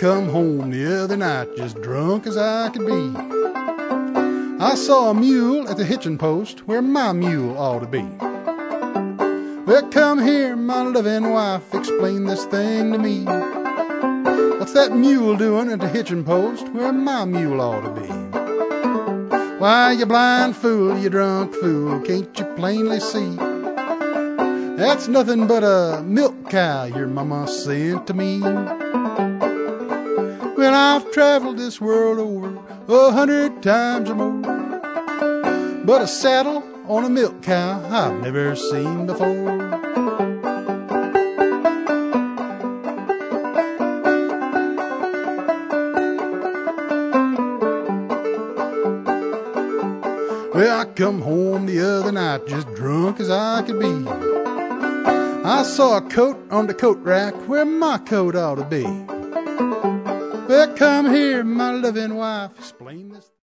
come home the other night just drunk as I could be. I saw a mule at the hitching post where my mule ought to be. Well, come here, my loving wife, explain this thing to me. What's that mule doing at the hitching post where my mule ought to be? Why, you blind fool, you drunk fool, can't you plainly see? That's nothing but a milk cow your mama sent to me. Well, I've traveled this world over 100 times or more, but a saddle on a milk cow I've never seen before. Well, I come home the other night just drunk as I could be. I saw a coat on the coat rack where my coat ought to be. Well, come here, my loving wife, explain this.